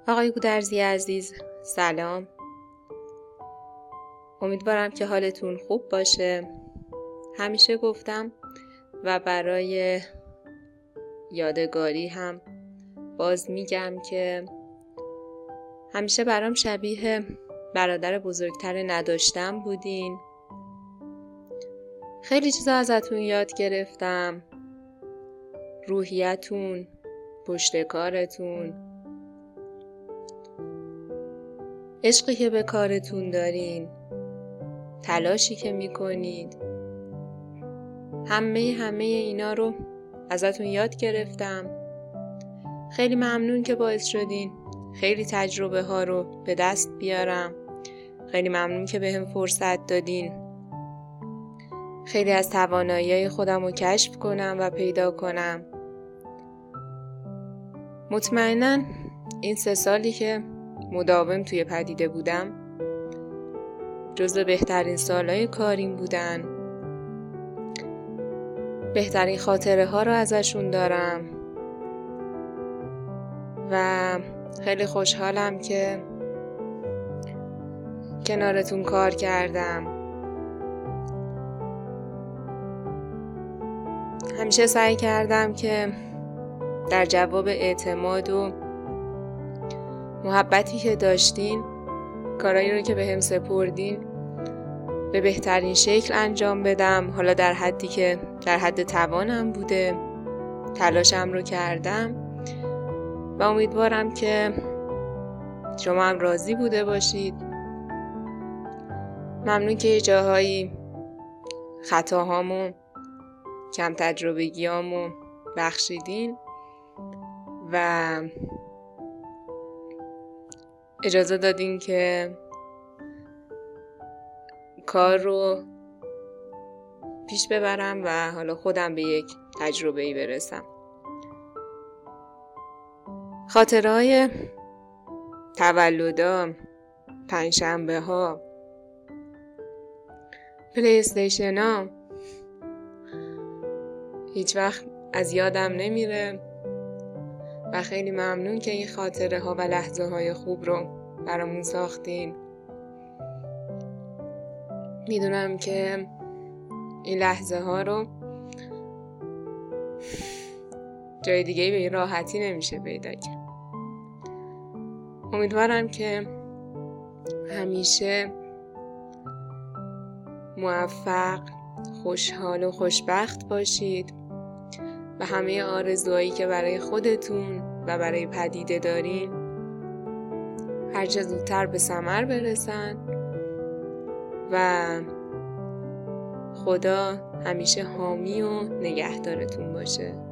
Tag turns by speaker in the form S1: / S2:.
S1: آقای گودرزی عزیز، سلام. امیدوارم که حالتون خوب باشه. همیشه گفتم و برای یادگاری هم باز میگم که همیشه برام شبیه برادر بزرگتر نداشتم بودین. خیلی چیزا ازتون یاد گرفتم. روحیتون، پشتکارتون، عشقی که به کارتون دارین، تلاشی که میکنید، همه اینا رو ازتون یاد گرفتم. خیلی ممنون که باعث شدین خیلی تجربه ها رو به دست بیارم. خیلی ممنون که بهم فرصت دادین خیلی از توانایی خودم رو کشف کنم و پیدا کنم. مطمئناً این 3 سالی که مداوم توی پدیده بودم جزو بهترین سالهای کاریم بودن. بهترین خاطره ها رو ازشون دارم و خیلی خوشحالم که کنارتون کار کردم. همیشه سعی کردم که در جواب اعتماد و محبتی که داشتین کارایی رو که بهم سپردین به بهترین شکل انجام بدم. حالا در حدی که در حد توانم بوده تلاشم رو کردم و امیدوارم که شما هم راضی بوده باشید. ممنون که یه جاهایی خطاهامو کم تجربگیامو بخشیدین و اجازه دادین که کار رو پیش ببرم و حالا خودم به یک تجربه‌ای برسم. خاطرهای تولدا، پنجشنبه ها، پلی استیشن ها هیچ وقت از یادم نمیره و خیلی ممنون که این خاطره ها و لحظه های خوب رو برامون ساختین. میدونم که این لحظه ها رو جای دیگه به این راحتی نمیشه پیدا کرد. امیدوارم که همیشه موفق، خوشحال و خوشبخت باشید و همه آرزوهایی که برای خودتون و برای پدیده دارین هر چه زودتر به ثمر برسن و خدا همیشه حامی و نگهدارتون باشه.